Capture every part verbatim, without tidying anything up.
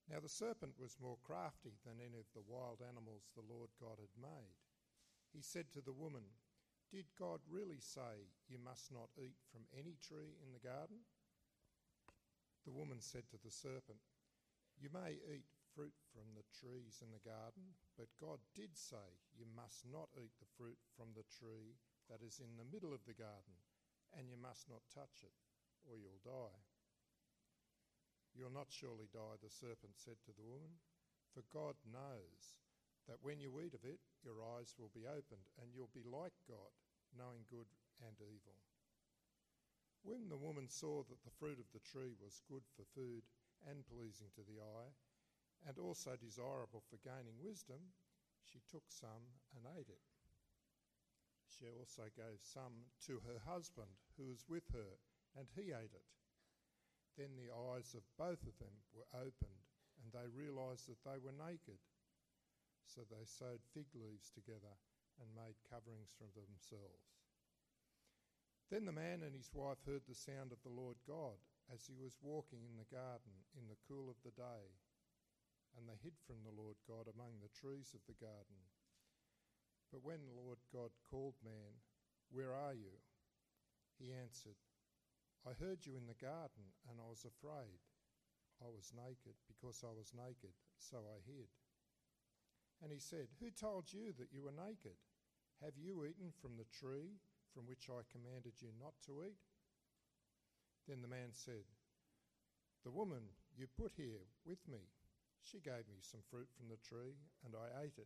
Now the serpent was more crafty than any of the wild animals the Lord God had made. He said to the woman, "Did God really say you must not eat from any tree in the garden?" The woman said to the serpent, "You may eat fruit from the trees in the garden, but God did say you must not eat the fruit from the tree that is in the middle of the garden, and you must not touch it, or you'll die." "You'll not surely die," the serpent said to the woman, "for God knows that when you eat of it, your eyes will be opened, and you'll be like God, knowing good and evil." When the woman saw that the fruit of the tree was good for food and pleasing to the eye, and also desirable for gaining wisdom, she took some and ate it. She also gave some to her husband who was with her, and he ate it. Then the eyes of both of them were opened, and they realised that they were naked. So they sewed fig leaves together and made coverings for themselves. Then the man and his wife heard the sound of the Lord God as he was walking in the garden in the cool of the day, and they hid from the Lord God among the trees of the garden. But when the Lord God called man, "Where are you?" he answered, "I heard you in the garden, and I was afraid. I was naked because I was naked, so I hid." And he said, "Who told you that you were naked? Have you eaten from the tree from which I commanded you not to eat?" Then the man said, "The woman you put here with me, she gave me some fruit from the tree, and I ate it."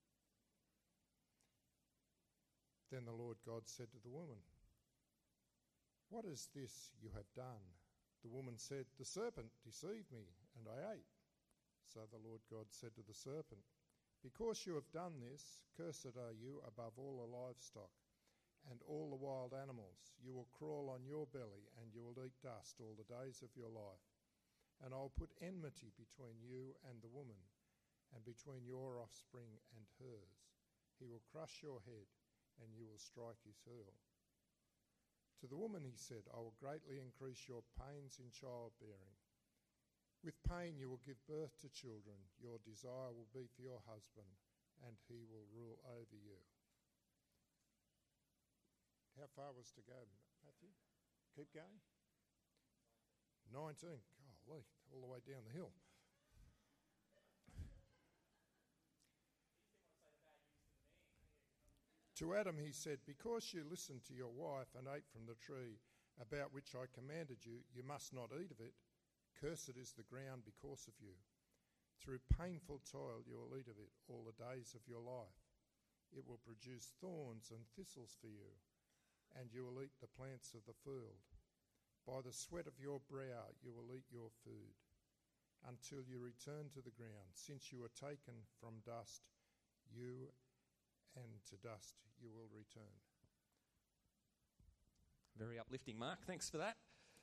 Then the Lord God said to the woman, "What is this you have done?" The woman said, "The serpent deceived me, and I ate." So the Lord God said to the serpent, "Because you have done this, cursed are you above all the livestock and all the wild animals. You will crawl on your belly, and you will eat dust all the days of your life. And I will put enmity between you and the woman, and between your offspring and hers. He will crush your head, and you will strike his heel." To the woman he said, "I will greatly increase your pains in childbearing. With pain you will give birth to children. Your desire will be for your husband, and he will rule over you." How far was to go, Matthew? Keep going? nineteen. Golly, all the way down the hill. To Adam he said, "Because you listened to your wife and ate from the tree about which I commanded you, you must not eat of it. Cursed is the ground because of you. Through painful toil you will eat of it all the days of your life. It will produce thorns and thistles for you, and you will eat the plants of the field. By the sweat of your brow you will eat your food, until you return to the ground, since you were taken from dust, you and to dust you will return." Very uplifting, Mark. Thanks for that.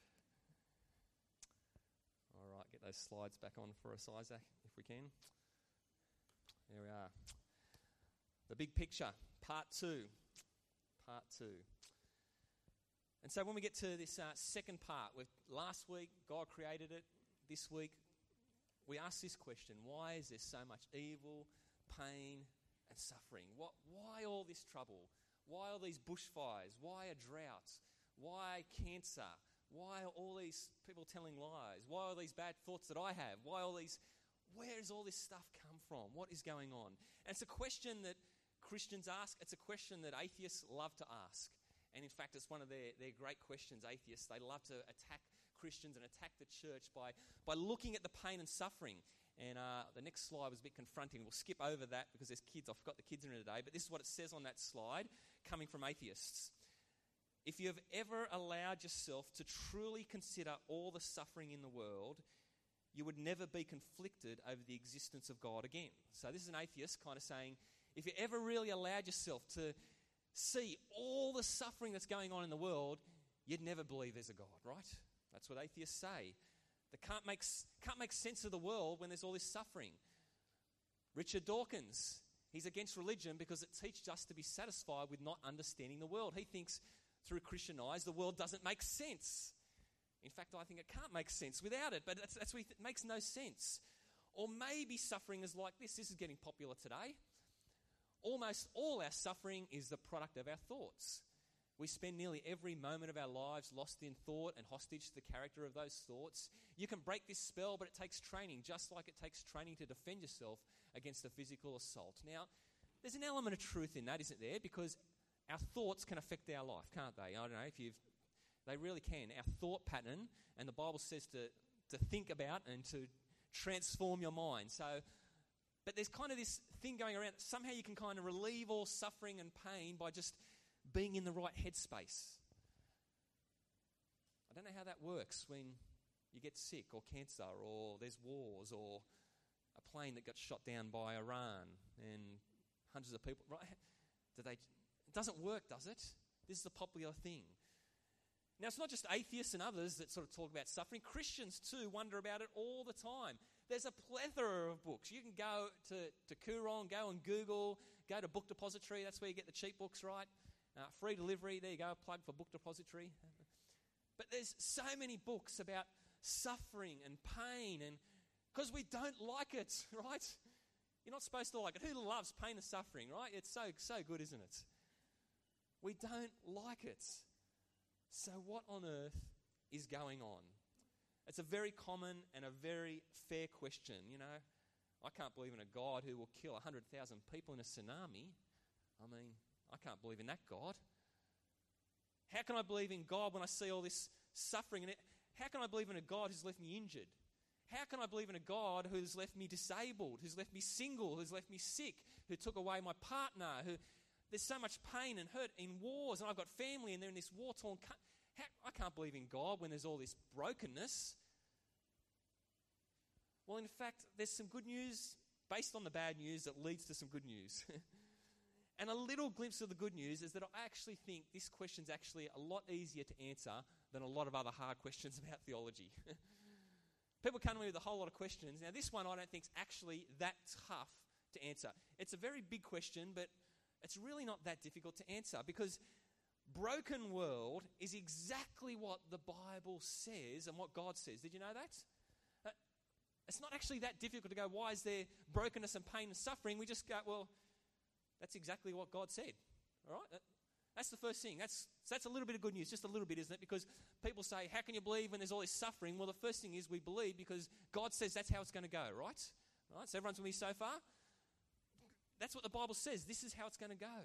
All right, get those slides back on for us, Isaac, if we can. There we are. The big picture, part two. Part two. And so when we get to this uh, second part, with last week, God created it. This week, we ask this question: why is there so much evil, pain, and suffering? What? Why all this trouble? Why all these bushfires? Why are droughts? Why cancer? Why are all these people telling lies? Why are these bad thoughts that I have? Why all these... Where does all this stuff come from? What is going on? And it's a question that Christians ask. It's a question that atheists love to ask. And in fact, it's one of their, their great questions, atheists. They love to attack Christians and attack the church by, by looking at the pain and suffering. And uh, the next slide was a bit confronting. We'll skip over that because there's kids. I forgot the kids in it today. But this is what it says on that slide, coming from atheists. If you have ever allowed yourself to truly consider all the suffering in the world, you would never be conflicted over the existence of God again. So this is an atheist kind of saying, if you ever really allowed yourself to see all the suffering that's going on in the world, you'd never believe there's a God, right? That's what atheists say. They can't make, can't make sense of the world when there's all this suffering. Richard Dawkins, he's against religion because it teaches us to be satisfied with not understanding the world. He thinks through Christian eyes the world doesn't make sense. In fact, I think it can't make sense without it, but that's, that's what he th- makes no sense. Or maybe suffering is like this. This is getting popular today. Almost all our suffering is the product of our thoughts. We spend nearly every moment of our lives lost in thought and hostage to the character of those thoughts. You can break this spell, but it takes training, just like it takes training to defend yourself against a physical assault. Now, there's an element of truth in that, isn't there? Because our thoughts can affect our life, can't they? I don't know if you've... They really can. Our thought pattern, and the Bible says to, to think about and to transform your mind. So, but there's kind of this thing going around. Somehow you can kind of relieve all suffering and pain by just being in the right headspace. I don't know how that works when you get sick or cancer or there's wars or a plane that got shot down by Iran and hundreds of people. Right? Do they? It doesn't work, does it? This is a popular thing. Now, it's not just atheists and others that sort of talk about suffering. Christians, too, wonder about it all the time. There's a plethora of books. You can go to, to Koorong, go and Google, go to Book Depository. That's where you get the cheap books, right? Uh, free delivery. There you go, a plug for Book Depository. But there's so many books about suffering and pain, and because we don't like it, right? You're not supposed to like it. Who loves pain and suffering, right? It's so, so good, isn't it? We don't like it. So what on earth is going on? It's a very common and a very fair question, you know. I can't believe in a God who will kill one hundred thousand people in a tsunami. I mean, I can't believe in that God. How can I believe in God when I see all this suffering? And it, how can I believe in a God who's left me injured? How can I believe in a God who's left me disabled, who's left me single, who's left me sick, who took away my partner, who... There's so much pain and hurt in wars, and I've got family, and they're in this war-torn country. I can't believe in God when there's all this brokenness. Well, in fact, there's some good news based on the bad news that leads to some good news. And a little glimpse of the good news is that I actually think this question's actually a lot easier to answer than a lot of other hard questions about theology. People come to me with a whole lot of questions. Now, this one I don't think is actually that tough to answer. It's a very big question, but it's really not that difficult to answer, because broken world is exactly what the Bible says and what God says. Did you know that? Uh, it's not actually that difficult to go, why is there brokenness and pain and suffering? We just go, well, that's exactly what God said. All right? That's the first thing. That's, that's a little bit of good news, just a little bit, isn't it? Because people say, how can you believe when there's all this suffering? Well, the first thing is we believe because God says that's how it's going to go, right? All right, so everyone's with me so far? That's what the Bible says. This is how it's going to go.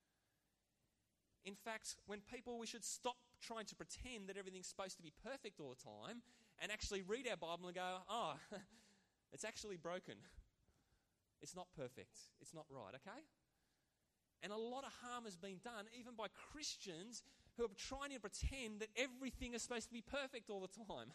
In fact, when people, we should stop trying to pretend that everything's supposed to be perfect all the time and actually read our Bible and go, oh, it's actually broken. It's not perfect. It's not right, okay? And a lot of harm has been done even by Christians who are trying to pretend that everything is supposed to be perfect all the time.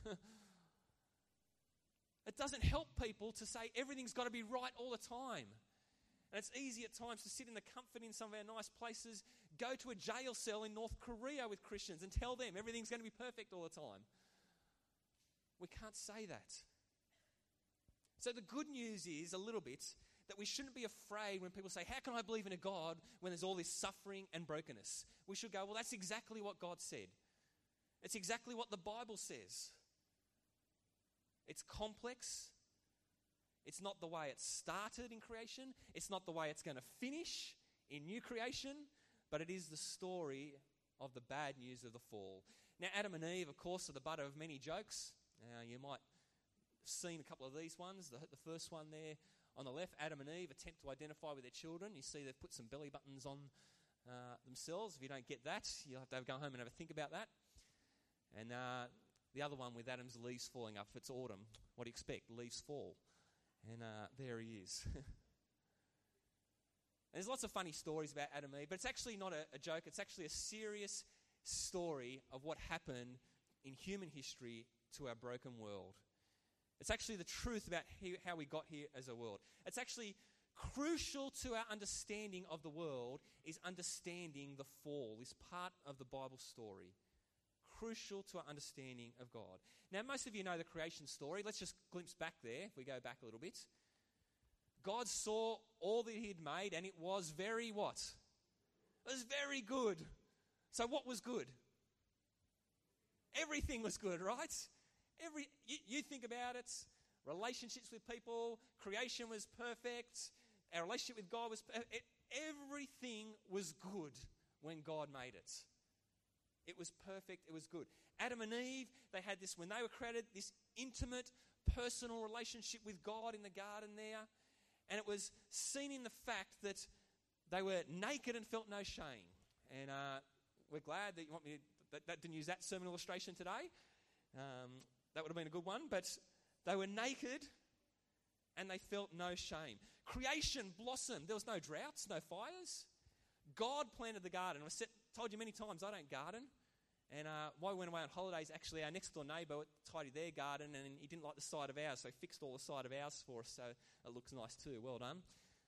It doesn't help people to say everything's got to be right all the time. And it's easy at times to sit in the comfort in some of our nice places, go to a jail cell in North Korea with Christians and tell them everything's going to be perfect all the time. We can't say that. So the good news is a little bit that we shouldn't be afraid when people say, how can I believe in a God when there's all this suffering and brokenness? We should go, well, that's exactly what God said. It's exactly what the Bible says. It's complex. It's not the way it started in creation. It's not the way it's going to finish in new creation. But it is the story of the bad news of the fall. Now, Adam and Eve, of course, are the butt of many jokes. Now, you might have seen a couple of these ones. The, the first one there on the left, Adam and Eve attempt to identify with their children. You see they've put some belly buttons on uh, themselves. If you don't get that, you'll have to go home and have a think about that. And uh, the other one with Adam's leaves falling up. It's autumn. What do you expect? Leaves fall. And uh, there he is. There's lots of funny stories about Adam and Eve, but it's actually not a, a joke. It's actually a serious story of what happened in human history to our broken world. It's actually the truth about he, how we got here as a world. It's actually crucial to our understanding of the world is understanding the fall, is part of the Bible story. Crucial to our understanding of God. Now, most of you know the creation story. Let's just glimpse back there, if we go back a little bit. God saw all that he'd made, and it was very what? It was very good. So what was good? Everything was good, right? Every you, you think about it, relationships with people, creation was perfect, our relationship with God was perfect. It, everything was good when God made it. It was perfect, it was good. Adam and Eve, they had this, when they were created, this intimate, personal relationship with God in the garden there. And it was seen in the fact that they were naked and felt no shame. And uh, we're glad that you want me to, that, that didn't use that sermon illustration today. Um, that would have been a good one. But they were naked and they felt no shame. Creation blossomed. There was no droughts, no fires. God planted the garden. I've said, told you many times I don't garden. And uh, while we went away on holidays, actually our next door neighbour tidied their garden and he didn't like the side of ours, so he fixed all the side of ours for us, so it looks nice too. Well done.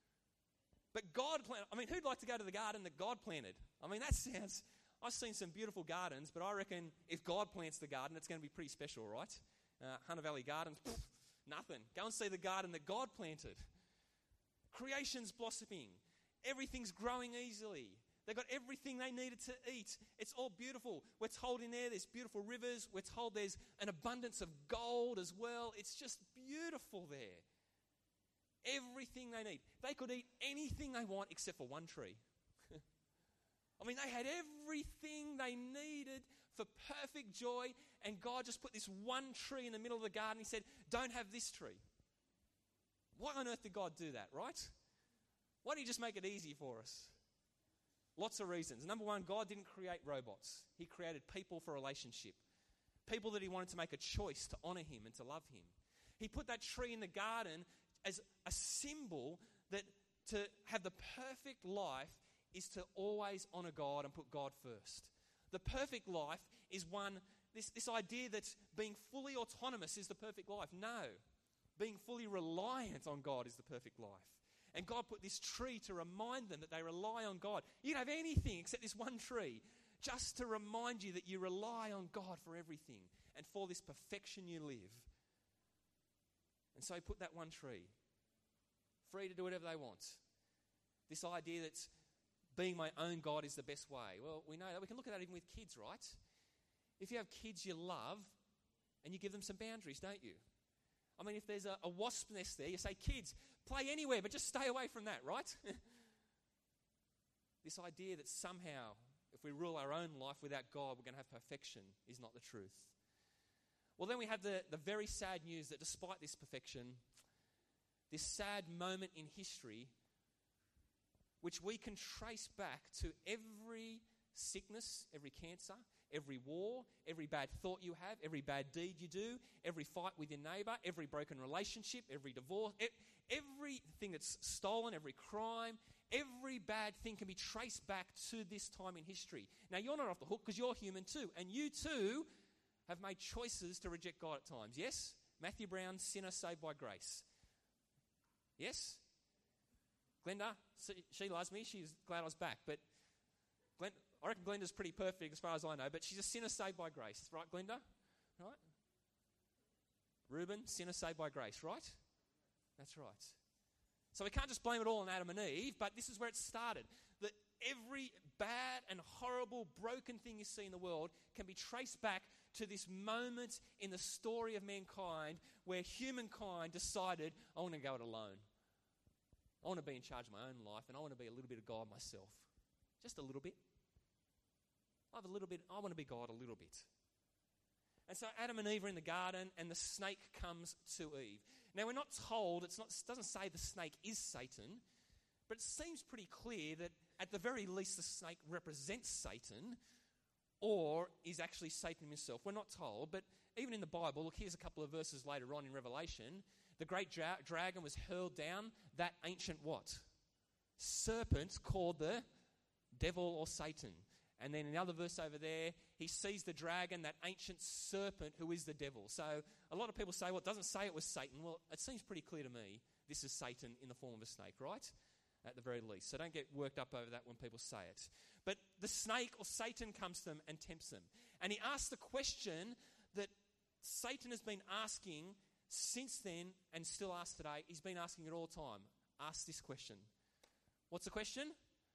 But God planted, I mean, who'd like to go to the garden that God planted? I mean, that sounds, I've seen some beautiful gardens, but I reckon if God plants the garden, it's going to be pretty special, right? Uh, Hunter Valley Gardens, pff, nothing. Go and see the garden that God planted. Creation's blossoming. Everything's growing easily. They got everything they needed to eat. It's all beautiful. We're told in there there's beautiful rivers. We're told there's an abundance of gold as well. It's just beautiful there. Everything they need. They could eat anything they want except for one tree. I mean, they had everything they needed for perfect joy, and God just put this one tree in the middle of the garden. He said, don't have this tree. Why on earth did God do that, right? Why did he just make it easy for us? Lots of reasons. Number one, God didn't create robots. He created people for relationship. People that he wanted to make a choice to honour him and to love him. He put that tree in the garden as a symbol that to have the perfect life is to always honour God and put God first. The perfect life is one, this, this idea that being fully autonomous is the perfect life. No. Being fully reliant on God is the perfect life. And God put this tree to remind them that they rely on God. You don't have anything except this one tree, just to remind you that you rely on God for everything. And for this perfection you live. And so he put that one tree. Free to do whatever they want. This idea that being my own God is the best way. Well, we know that. We can look at that even with kids, right? If you have kids you love, and you give them some boundaries, don't you? I mean, if there's a, a wasp nest there, you say, kids, play anywhere, but just stay away from that, right? This idea that somehow, if we rule our own life without God, we're going to have perfection is not the truth. Well, then we have the, the very sad news that despite this perfection, this sad moment in history, which we can trace back to every sickness, every cancer, every war, every bad thought you have, every bad deed you do, every fight with your neighbour, every broken relationship, every divorce, everything that's stolen, every crime, every bad thing can be traced back to this time in history. Now, you're not off the hook because you're human too, and you too have made choices to reject God at times. Yes? Matthew Brown, sinner saved by grace. Yes? Glenda, she loves me. She's glad I was back. But Glenn, I reckon Glenda's pretty perfect as far as I know. But she's a sinner saved by grace. Right, Glenda? Right? Reuben, sinner saved by grace. Right? That's right. So we can't just blame it all on Adam and Eve. But this is where it started. That every bad and horrible, broken thing you see in the world can be traced back to this moment in the story of mankind where humankind decided, I want to go it alone. I want to be in charge of my own life, and I want to be a little bit of God myself. Just a little bit. I have a little bit. I want to be God a little bit. And so Adam and Eve are in the garden, and the snake comes to Eve. Now, we're not told, it's not, it doesn't say the snake is Satan, but it seems pretty clear that at the very least the snake represents Satan, or is actually Satan himself. We're not told, but even in the Bible, look, here's a couple of verses later on in Revelation. The great dra- dragon was hurled down, that ancient what? Serpent called the devil or Satan. And then in another verse over there, he sees the dragon, that ancient serpent who is the devil. So a lot of people say, well, it doesn't say it was Satan. Well, it seems pretty clear to me this is Satan in the form of a snake, right? At the very least. So don't get worked up over that when people say it. But the snake or Satan comes to them and tempts them. And he asks the question that Satan has been asking since then and still asks today. He's been asking it all the time. Ask this question. What's the question?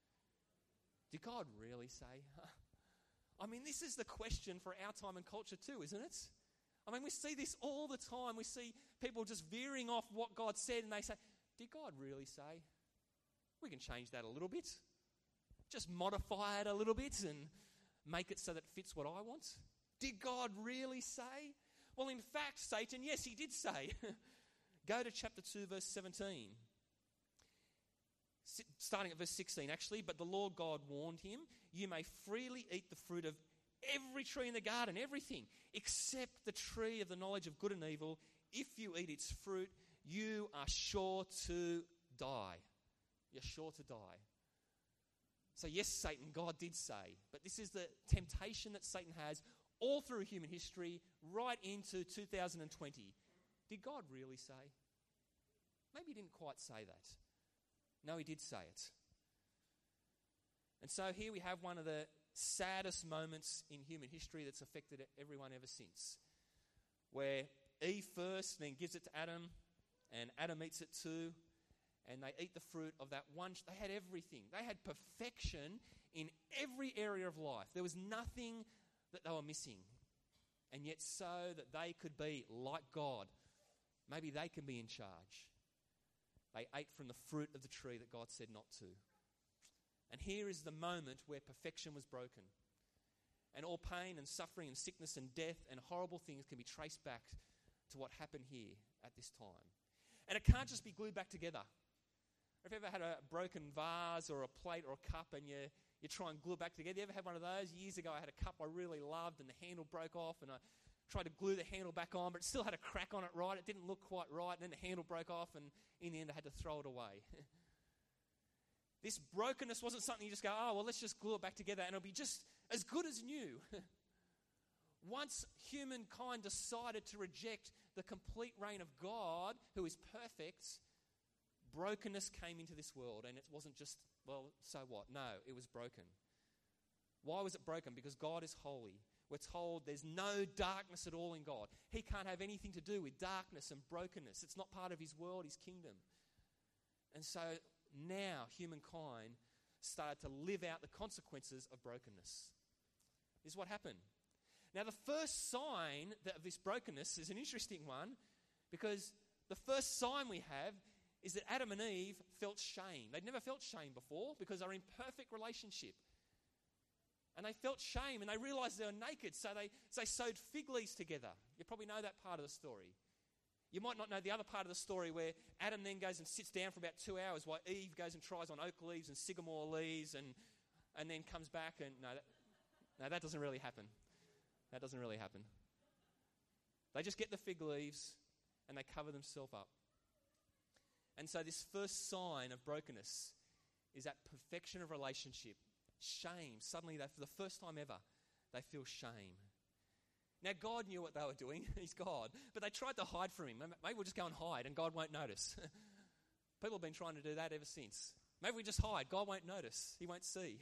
Did God really say? I mean, this is the question for our time and culture too, isn't it? I mean, we see this all the time. We see people just veering off what God said, and they say, did God really say? We can change that a little bit. Just modify it a little bit and make it so that it fits what I want. Did God really say? Well, in fact, Satan, yes, he did say. Go to chapter two, verse seventeen. Starting at verse sixteen, actually. But the Lord God warned him, you may freely eat the fruit of every tree in the garden, everything, except the tree of the knowledge of good and evil. If you eat its fruit, you are sure to die. You're sure to die. So yes, Satan, God did say, but this is the temptation that Satan has all through human history, right into two thousand twenty. Did God really say? Maybe he didn't quite say that. No, he did say it. And so here we have one of the saddest moments in human history that's affected everyone ever since, where Eve first, then gives it to Adam, and Adam eats it too, and they eat the fruit of that one. They had everything. They had perfection in every area of life. There was nothing that they were missing. And yet so that they could be like God, maybe they can be in charge. They ate from the fruit of the tree that God said not to. And here is the moment where perfection was broken. And all pain and suffering and sickness and death and horrible things can be traced back to what happened here at this time. And it can't just be glued back together. Have you ever had a broken vase or a plate or a cup and you, you try and glue it back together? You ever had one of those? Years ago I had a cup I really loved and the handle broke off and I tried to glue the handle back on, but it still had a crack on it, right? It didn't look quite right, and then the handle broke off, and in the end I had to throw it away. This brokenness wasn't something you just go, oh, well, let's just glue it back together and it'll be just as good as new. Once humankind decided to reject the complete reign of God, who is perfect, brokenness came into this world, and it wasn't just, well, so what? No, it was broken. Why was it broken? Because God is holy. We're told there's no darkness at all in God. He can't have anything to do with darkness and brokenness. It's not part of his world, his kingdom. And so now humankind started to live out the consequences of brokenness. This is what happened. Now the first sign of this brokenness is an interesting one, because the first sign we have is that Adam and Eve felt shame. They'd never felt shame before because they're in perfect relationship. And they felt shame and they realised they were naked, so they, so they sewed fig leaves together. You probably know that part of the story. You might not know the other part of the story where Adam then goes and sits down for about two hours while Eve goes and tries on oak leaves and sycamore leaves and, and then comes back and... No that, no, that doesn't really happen. That doesn't really happen. They just get the fig leaves and they cover themselves up. And so this first sign of brokenness is that perfection of relationship. Shame. Suddenly, they, for the first time ever, they feel shame. Now, God knew what they were doing. He's God. But they tried to hide from him. Maybe we'll just go and hide and God won't notice. People have been trying to do that ever since. Maybe we just hide. God won't notice. He won't see.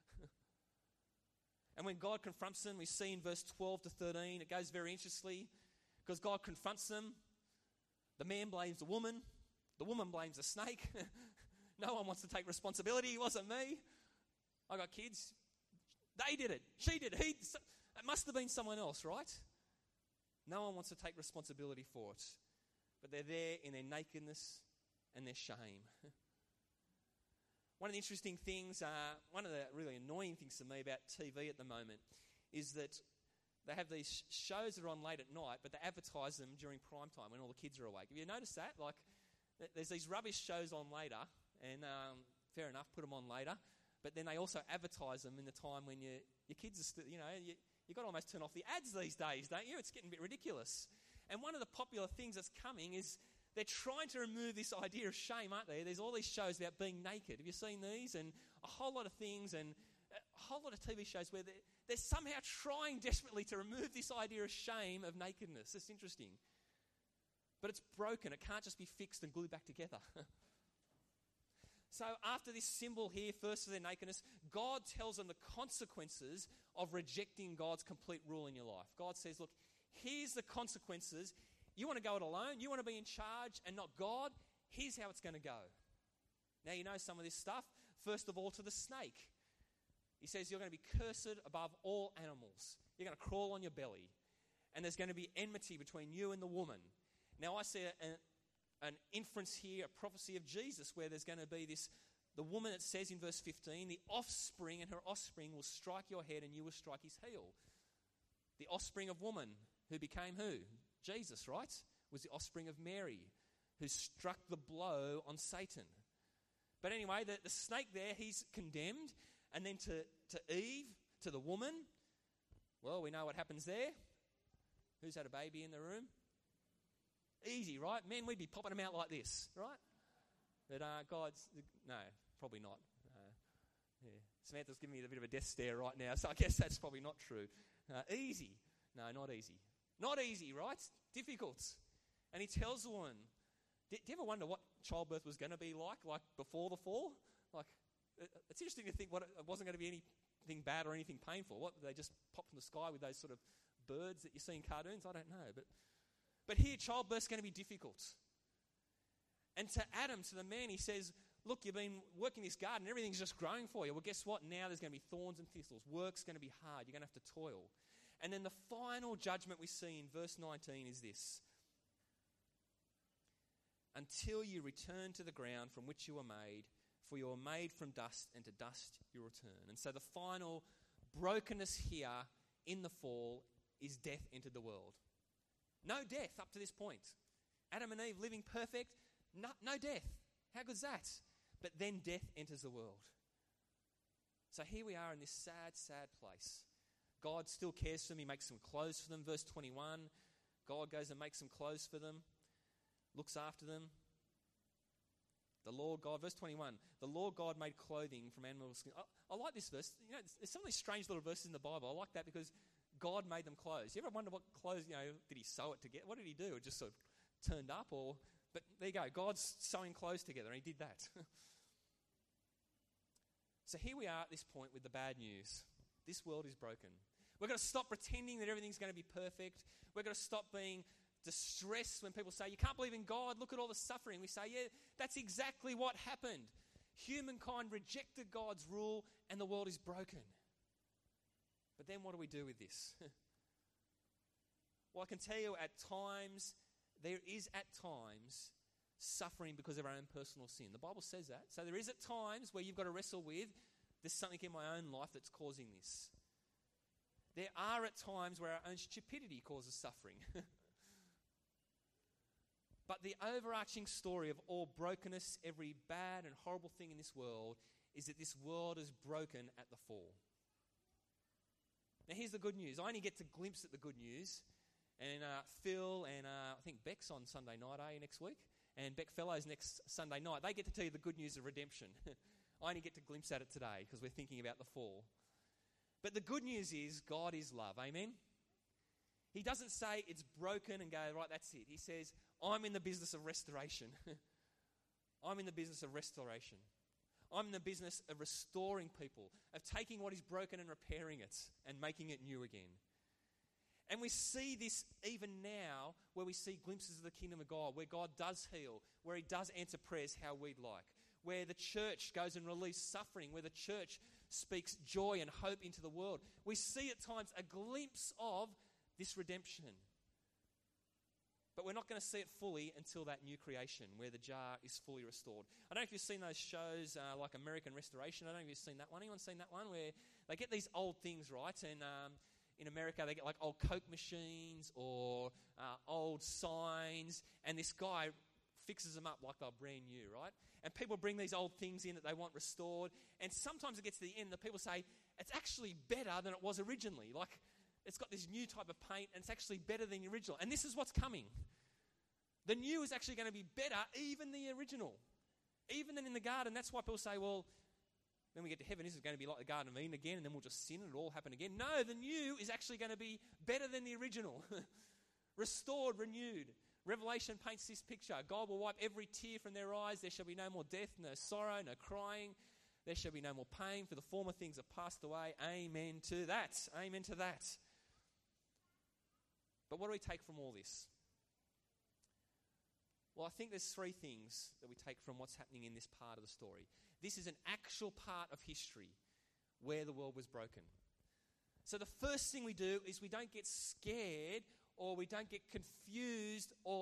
And when God confronts them, we see in verse twelve to thirteen, it goes very interestingly, because God confronts them. The man blames the woman. The woman blames the snake. No one wants to take responsibility. It wasn't me. I got kids. They did it. She did it. He, it must have been someone else, right? No one wants to take responsibility for it. But they're there in their nakedness and their shame. One of the interesting things, uh, one of the really annoying things to me about T V at the moment is that they have these shows that are on late at night, but they advertise them during prime time when all the kids are awake. Have you noticed that? Like, there's these rubbish shows on later, and um, fair enough, put them on later. But then they also advertise them in the time when you, your kids are still, you know, you, you've got to almost turn off the ads these days, don't you? It's getting a bit ridiculous. And one of the popular things that's coming is they're trying to remove this idea of shame, aren't they? There's all these shows about being naked. Have you seen these? And a whole lot of things and a whole lot of T V shows where they're, they're somehow trying desperately to remove this idea of shame of nakedness. It's interesting. But it's broken. It can't just be fixed and glued back together. So after this symbol here, first of their nakedness, God tells them the consequences of rejecting God's complete rule in your life. God says, look, here's the consequences. You want to go it alone? You want to be in charge and not God? Here's how it's going to go. Now you know some of this stuff. First of all, to the snake. He says you're going to be cursed above all animals. You're going to crawl on your belly. And there's going to be enmity between you and the woman. Now I see a, a, an inference here, a prophecy of Jesus, where there's going to be this, the woman, it says in verse fifteen, the offspring, and her offspring will strike your head and you will strike his heel. The offspring of woman, who became who? Jesus, right? Was the offspring of Mary, who struck the blow on Satan. But anyway, the, the snake there, he's condemned. And then to, to Eve, to the woman, well, we know what happens there. Who's had a baby in the room? Easy, right? Men, we'd be popping them out like this, right? But uh, God's, no, probably not. Uh, yeah. Samantha's giving me a bit of a death stare right now, so I guess that's probably not true. Uh, easy. No, not easy. Not easy, right? Difficult. And he tells the woman, do you ever wonder what childbirth was going to be like, like before the fall? Like, it's interesting to think what it wasn't going to be anything bad or anything painful. What, they just pop from the sky with those sort of birds that you see in cartoons? I don't know. But, but here, childbirth's going to be difficult. And to Adam, to the man, he says, look, you've been working this garden, everything's just growing for you. Well, guess what? Now there's going to be thorns and thistles. Work's going to be hard. You're going to have to toil. And then the final judgment we see in verse nineteen is this. Until you return to the ground from which you were made, for you were made from dust, and to dust you return. And so the final brokenness here in the fall is death entered the world. No death up to this point. Adam and Eve living perfect, no, no death. How good's that? But then death enters the world. So here we are in this sad, sad place. God still cares for them. He makes some clothes for them. Verse twenty-one, God goes and makes some clothes for them, looks after them. The Lord God, verse twenty-one, the Lord God made clothing from animal skin. I, I like this verse. You know, there's some of these strange little verses in the Bible. I like that because God made them clothes. You ever wonder what clothes, you know, did he sew it together? What did he do? It just sort of turned up or, but there you go. God's sewing clothes together and he did that. So here we are at this point with the bad news. This world is broken. We've got to stop pretending that everything's going to be perfect. We've got to stop being distressed when people say, you can't believe in God, look at all the suffering. We say, yeah, that's exactly what happened. Humankind rejected God's rule and the world is broken. But then what do we do with this? Well, I can tell you at times, there is at times suffering because of our own personal sin. The Bible says that. So there is at times where you've got to wrestle with, there's something in my own life that's causing this. There are at times where our own stupidity causes suffering. But the overarching story of all brokenness, every bad and horrible thing in this world, is that this world is broken at the fall. Now here's the good news. I only get to glimpse at the good news. And uh, Phil and uh, I think Beck's on Sunday night, are you, next week? And Beck Fellows next Sunday night. They get to tell you the good news of redemption. I only get to glimpse at it today because we're thinking about the fall. But the good news is God is love. Amen? He doesn't say it's broken and go, right, that's it. He says, I'm in the business of restoration. I'm in the business of restoration. I'm in the business of restoring people, of taking what is broken and repairing it and making it new again. And we see this even now where we see glimpses of the kingdom of God, where God does heal, where he does answer prayers how we'd like, where the church goes and relieves suffering, where the church speaks joy and hope into the world. We see at times a glimpse of this redemption. But we're not going to see it fully until that new creation where the jar is fully restored. I don't know if you've seen those shows uh, like American Restoration. I don't know if you've seen that one. Anyone seen that one where they get these old things, right? And um, in America they get like old Coke machines or uh, old signs, and this guy fixes them up like they're brand new, right? And people bring these old things in that they want restored, and sometimes it gets to the end, the people say, it's actually better than it was originally. Like, it's got this new type of paint, and it's actually better than the original. And this is what's coming. The new is actually going to be better even than the original. Even than in the garden. That's why people say, well, when we get to heaven, this is going to be like the Garden of Eden again, and then we'll just sin and it'll all happen again. No, the new is actually going to be better than the original. Restored, renewed. Revelation paints this picture. God will wipe every tear from their eyes. There shall be no more death, no sorrow, no crying. There shall be no more pain, for the former things have passed away. Amen to that. Amen to that. But what do we take from all this? Well, I think there's three things that we take from what's happening in this part of the story. This is an actual part of history where the world was broken. So the first thing we do is we don't get scared or we don't get confused or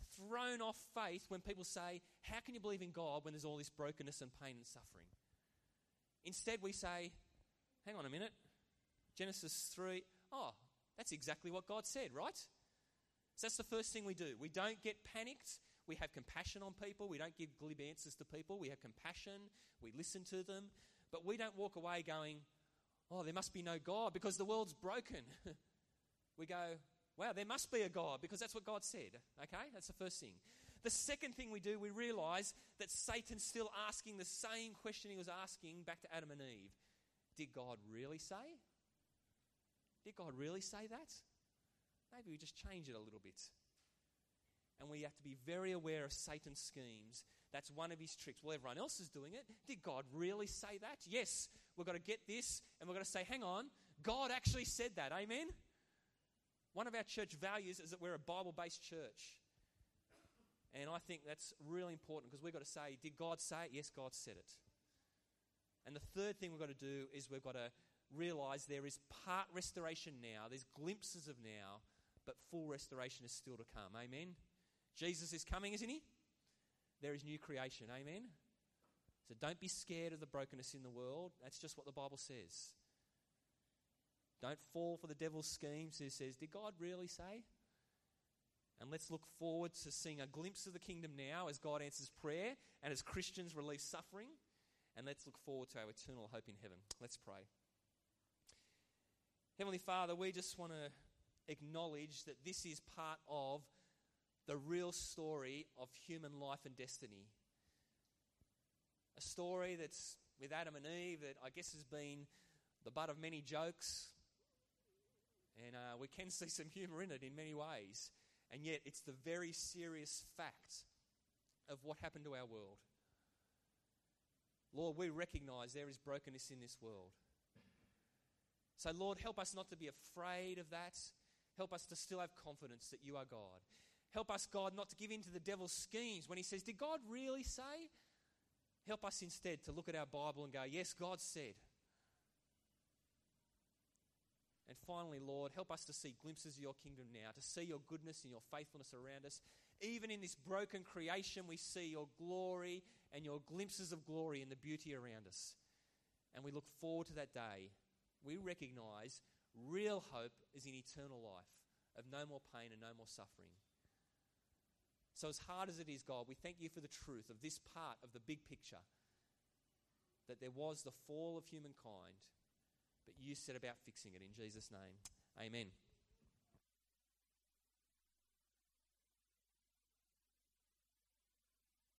thrown off faith when people say, how can you believe in God when there's all this brokenness and pain and suffering? Instead, we say, hang on a minute, Genesis three, oh, that's exactly what God said, right? So that's the first thing we do. We don't get panicked. We have compassion on people. We don't give glib answers to people. We have compassion. We listen to them. But we don't walk away going, oh, there must be no God because the world's broken. We go, wow, there must be a God because that's what God said. Okay, that's the first thing. The second thing we do, we realise that Satan's still asking the same question he was asking back to Adam and Eve. Did God really say? Did God really say that? Maybe we just change it a little bit. And we have to be very aware of Satan's schemes. That's one of his tricks. Well, everyone else is doing it. Did God really say that? Yes, we've got to get this and we've got to say, hang on, God actually said that. Amen? One of our church values is that we're a Bible-based church. And I think that's really important because we've got to say, did God say it? Yes, God said it. And the third thing we've got to do is we've got to realise there is part restoration now. There's glimpses of now, but full restoration is still to come. Amen? Jesus is coming, isn't he? There is new creation. Amen? So don't be scared of the brokenness in the world. That's just what the Bible says. Don't fall for the devil's schemes who says, did God really say? And let's look forward to seeing a glimpse of the kingdom now as God answers prayer and as Christians relieve suffering. And let's look forward to our eternal hope in heaven. Let's pray. Heavenly Father, we just want to acknowledge that this is part of the real story of human life and destiny. A story that's with Adam and Eve that I guess has been the butt of many jokes. And uh, we can see some humour in it in many ways. And yet it's the very serious fact of what happened to our world. Lord, we recognise there is brokenness in this world. So Lord, help us not to be afraid of that. Help us to still have confidence that you are God. Help us, God, not to give in to the devil's schemes when he says, did God really say? Help us instead to look at our Bible and go, yes, God said. And finally, Lord, help us to see glimpses of your kingdom now, to see your goodness and your faithfulness around us. Even in this broken creation, we see your glory and your glimpses of glory and the beauty around us. And we look forward to that day. We recognise real hope is in eternal life, of no more pain and no more suffering. So as hard as it is, God, we thank you for the truth of this part of the big picture, that there was the fall of humankind, but you set about fixing it in Jesus' name. Amen.